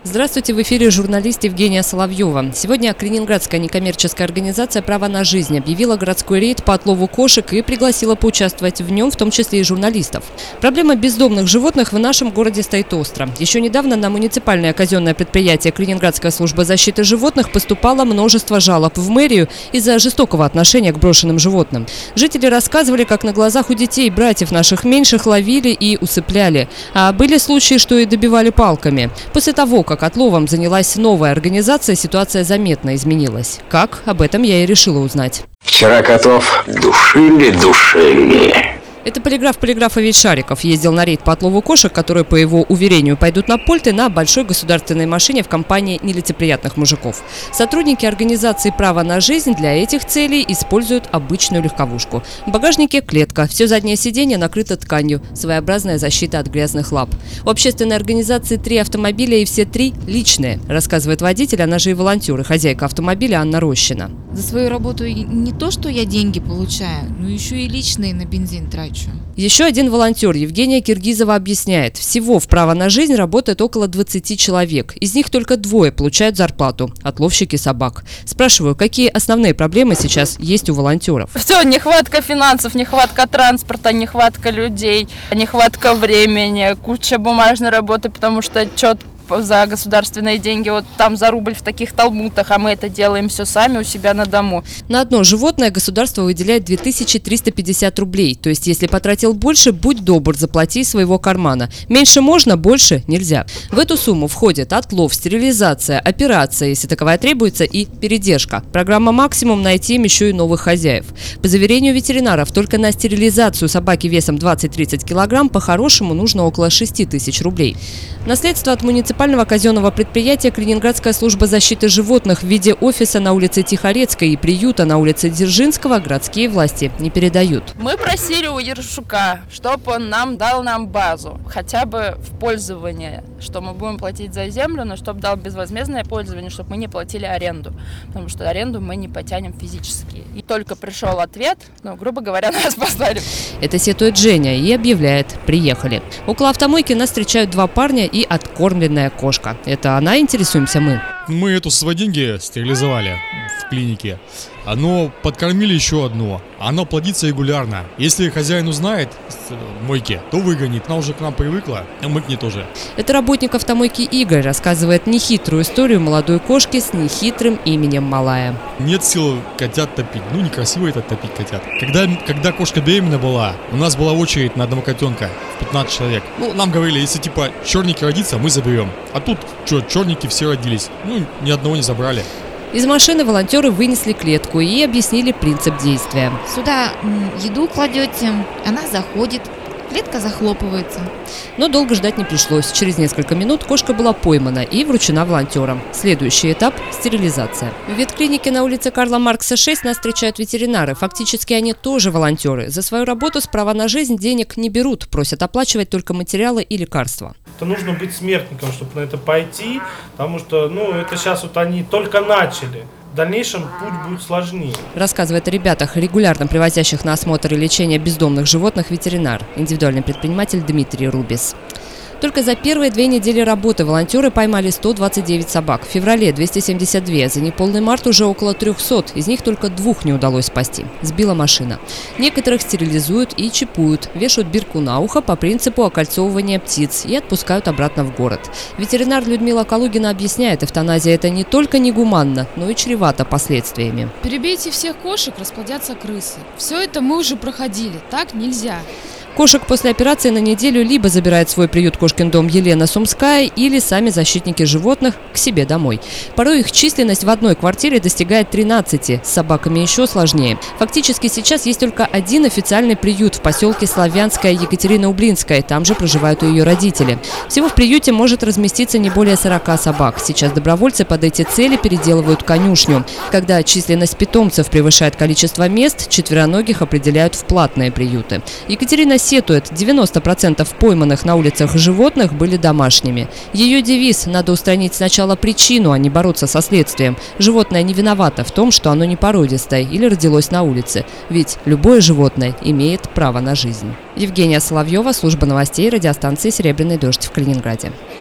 Здравствуйте, в эфире журналист Евгения Соловьева. Сегодня Калининградская некоммерческая организация «Право на жизнь» объявила городской рейд по отлову кошек и пригласила поучаствовать в нем, в том числе и журналистов. Проблема бездомных животных в нашем городе стоит остро. Еще недавно на муниципальное казенное предприятие Калининградская служба защиты животных поступало множество жалоб в мэрию из-за жестокого отношения к брошенным животным. Жители рассказывали, как на глазах у детей братьев наших меньших ловили и усыпляли. А были случаи, что и добивали палками. После того, как отловом занялась новая организация, ситуация заметно изменилась. Как? Об этом я и решила узнать. Вчера котов душили. Это полиграф Полиграфович Шариков ездил на рейд по отлову кошек, которые, по его уверению, пойдут на польты на большой государственной машине в компании нелицеприятных мужиков. Сотрудники организации «Право на жизнь» для этих целей используют обычную легковушку. В багажнике клетка, все заднее сиденье накрыто тканью, своеобразная защита от грязных лап. У общественной организации 3 автомобиля и все 3 личные, рассказывает водитель, она же и волонтер, и хозяйка автомобиля Анна Рощина. За свою работу не то, что я деньги получаю, но еще и личные на бензин трачу. Еще один волонтер, Евгения Киргизова, объясняет, всего в «Право на жизнь» работает около 20 человек. Из них только 2 получают зарплату – отловщики собак. Спрашиваю, какие основные проблемы сейчас есть у волонтеров? Все, нехватка финансов, нехватка транспорта, нехватка людей, нехватка времени, куча бумажной работы, потому что отчет за государственные деньги вот там за рубль в таких талмутах, а мы это делаем все сами у себя на дому. На одно животное государство выделяет 2350 рублей. То есть, если потратил больше, будь добр, заплати из своего кармана. Меньше можно, больше нельзя. В эту сумму входит отлов, стерилизация, операция, если таковая требуется, и передержка. Программа «Максимум» найти им еще и новых хозяев. По заверению ветеринаров, только на стерилизацию собаки весом 20-30 килограмм по-хорошему нужно около 6000 рублей. Наследство от муниципального казенного предприятия Калининградская служба защиты животных в виде офиса на улице Тихорецкой и приюта на улице Дзержинского городские власти не передают. Мы просили у Ершука, чтобы он дал нам базу, хотя бы в пользование, что мы будем платить за землю, но чтобы дал безвозмездное пользование, чтобы мы не платили аренду, потому что аренду мы не потянем физически. И только пришел ответ, грубо говоря, нас послали. Это сетует Женя и объявляет: приехали. Около автомойки нас встречают 2 парня и откормленная кошка. Это она, интересуемся мы. Мы эту свои деньги стерилизовали в клинике, но подкормили еще одну. Она плодится регулярно. Если хозяин узнает мойки, то выгонит. Она уже к нам привыкла, а мы к ней тоже. Это работник автомойки Игорь рассказывает нехитрую историю молодой кошки с нехитрым именем Малая. Нет сил котят топить. Некрасиво это топить котят. Когда кошка беременна была, у нас была очередь на одного котенка, 15 человек. Нам говорили, если черники родится, мы заберем. А тут черники все родились. Ни одного не забрали. Из машины волонтеры вынесли клетку и объяснили принцип действия. Сюда еду кладете, она заходит, клетка захлопывается. Но долго ждать не пришлось. Через несколько минут кошка была поймана и вручена волонтерам. Следующий этап – стерилизация. В ветклинике на улице Карла Маркса 6 нас встречают ветеринары. Фактически они тоже волонтеры. За свою работу с «Права на жизнь» денег не берут, просят оплачивать только материалы и лекарства. Это нужно быть смертником, чтобы на это пойти, потому что это сейчас они только начали. В дальнейшем путь будет сложнее. Рассказывает о ребятах, регулярно привозящих на осмотр и лечение бездомных животных, ветеринар, индивидуальный предприниматель Дмитрий Рубис. Только за первые 2 недели работы волонтеры поймали 129 собак. В феврале 272, за неполный март уже около 300. Из них только 2 не удалось спасти. Сбила машина. Некоторых стерилизуют и чипуют, вешают бирку на ухо по принципу окольцовывания птиц и отпускают обратно в город. Ветеринар Людмила Калугина объясняет, эвтаназия – это не только негуманно, но и чревато последствиями. Перебейте всех кошек, расплодятся крысы. Все это мы уже проходили, так нельзя. Кошек после операции на неделю либо забирает в свой приют «Кошкин дом» Елена Сумская, или сами защитники животных к себе домой. Порой их численность в одной квартире достигает 13, с собаками еще сложнее. Фактически сейчас есть только один официальный приют в поселке Славянская Екатерина-Ублинская, там же проживают и ее родители. Всего в приюте может разместиться не более 40 собак. Сейчас добровольцы под эти цели переделывают конюшню. Когда численность питомцев превышает количество мест, четвероногих определяют в платные приюты. Екатерина сетует, 90% пойманных на улицах животных были домашними. Ее девиз – надо устранить сначала причину, а не бороться со следствием. Животное не виновато в том, что оно не породистое или родилось на улице. Ведь любое животное имеет право на жизнь. Евгения Соловьева, служба новостей, радиостанции «Серебряный дождь» в Калининграде.